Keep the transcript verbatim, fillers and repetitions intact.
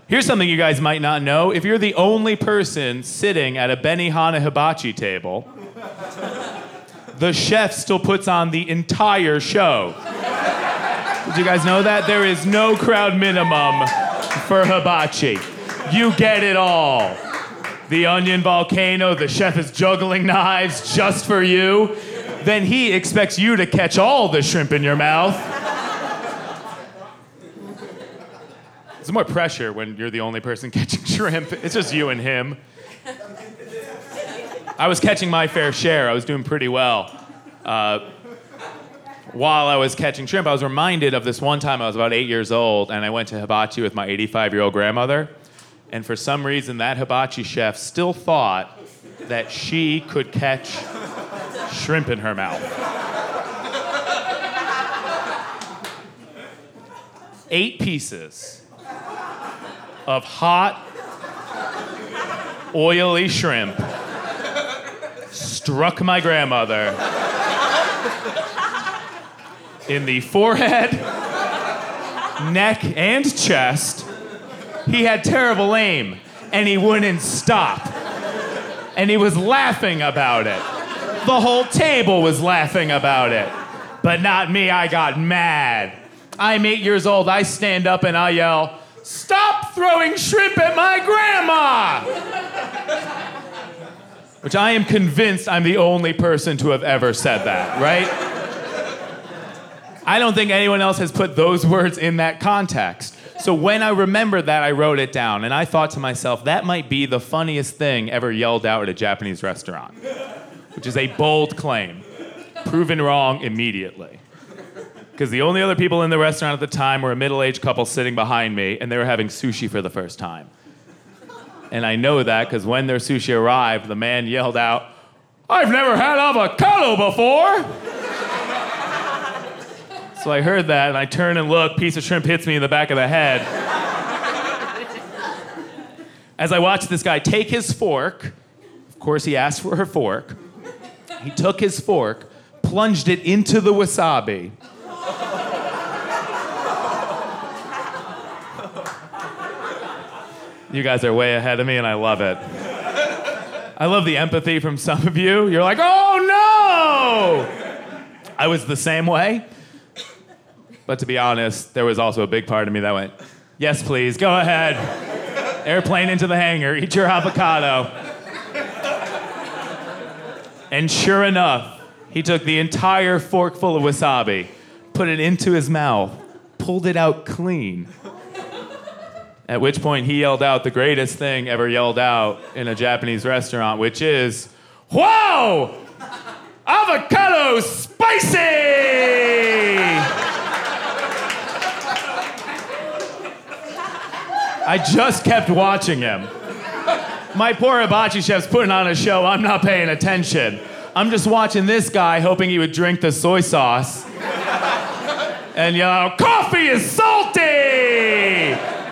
Here's something you guys might not know. If you're the only person sitting at a Benihana hibachi table, the chef still puts on the entire show. Did you guys know that? There is no crowd minimum for hibachi. You get it all. The onion volcano, the chef is juggling knives just for you. Then he expects you to catch all the shrimp in your mouth. There's more pressure when you're the only person catching shrimp. It's just you and him. I was catching my fair share. I was doing pretty well. Uh, while I was catching shrimp, I was reminded of this one time I was about eight years old, and I went to hibachi with my eighty-five-year-old grandmother. And for some reason, that hibachi chef still thought that she could catch shrimp in her mouth. Eight pieces of hot, oily shrimp struck my grandmother in the forehead, neck, and chest. He had terrible aim, and he wouldn't stop. And he was laughing about it. The whole table was laughing about it. But not me, I got mad. I'm eight years old, I stand up and I yell, "Stop throwing shrimp at my grandma!" Which I am convinced I'm the only person to have ever said that, right? I don't think anyone else has put those words in that context. So when I remembered that, I wrote it down, and I thought to myself, that might be the funniest thing ever yelled out at a Japanese restaurant, which is a bold claim, proven wrong immediately. Because the only other people in the restaurant at the time were a middle-aged couple sitting behind me, and they were having sushi for the first time. And I know that because when their sushi arrived, the man yelled out, "I've never had avocado before!" So I heard that, and I turn and look, piece of shrimp hits me in the back of the head. As I watched this guy take his fork, of course he asked for her fork, he took his fork, plunged it into the wasabi. You guys are way ahead of me, and I love it. I love the empathy from some of you. You're like, "Oh, no!" I was the same way. But to be honest, there was also a big part of me that went, "Yes, please, go ahead. Airplane into the hangar, eat your avocado." And sure enough, he took the entire fork full of wasabi, put it into his mouth, pulled it out clean. At which point he yelled out the greatest thing ever yelled out in a Japanese restaurant, which is, "Whoa! Avocado spicy!" I just kept watching him. My poor hibachi chef's putting on a show. I'm not paying attention. I'm just watching this guy, hoping he would drink the soy sauce and yell, "Coffee is salty!"